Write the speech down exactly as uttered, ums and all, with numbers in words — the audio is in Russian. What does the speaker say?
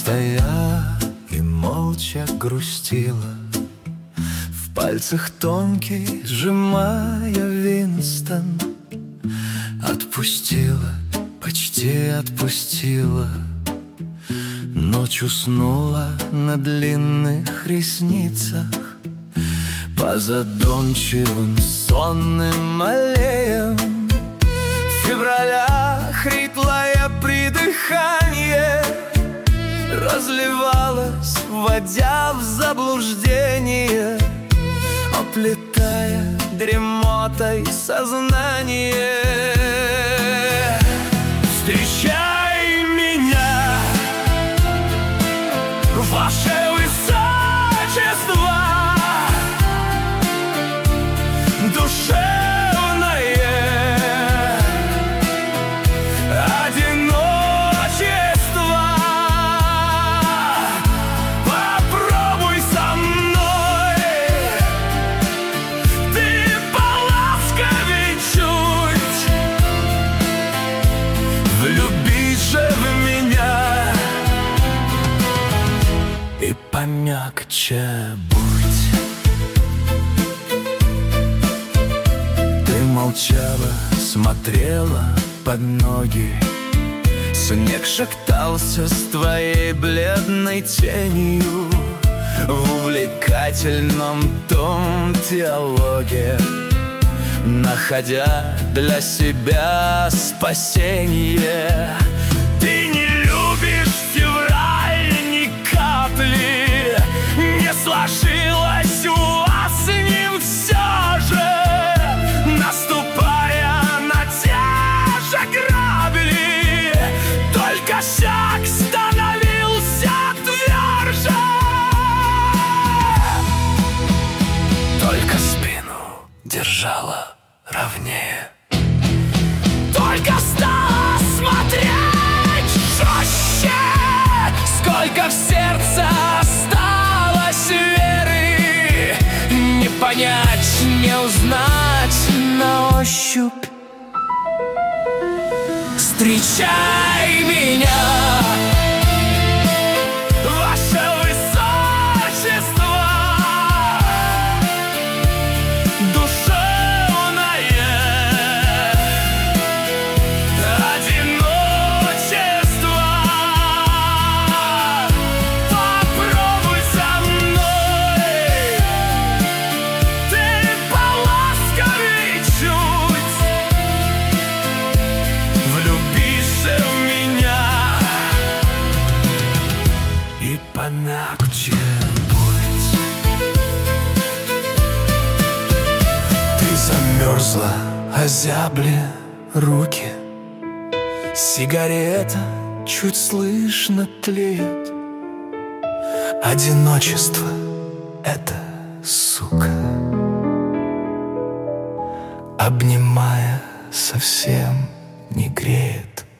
стоя и молча грустила, в пальцах тонкий сжимая Винстон. Отпустила, почти отпустила, ночь уснула на длинных ресницах. По задумчивым сонным аллеям февраля хриплое придыхание разливалось, вводя в заблуждение, оплетая дремотой сознание. Встречай меня, ваше высочество, душевное одиночество. Попробуй со мной, ты поласковей чуть, влюбись же в меня и помягче будь. Молчала, смотрела под ноги, снег шептался с твоей бледной тенью в увлекательном том диалоге, находя для себя спасение. Ты не любишь февраль ни капли, не сложилось у вас с ним все же. Наступая на те же грабли, только шаг становился тверже, только спину держала ровнее, только стала смотреть жестче. Сколько в сердце осталось веры, не понять, не узнать на ощупь. Встречай меня, ваше высочество, душевное одиночество. Попробуй со мной, ты поласковей чуть, влюбись в меня и помягче будь. Ты замерзла, озябли руки, сигарета чуть слышно тлеет. Одиночество — это сука, обнимая совсем не греет.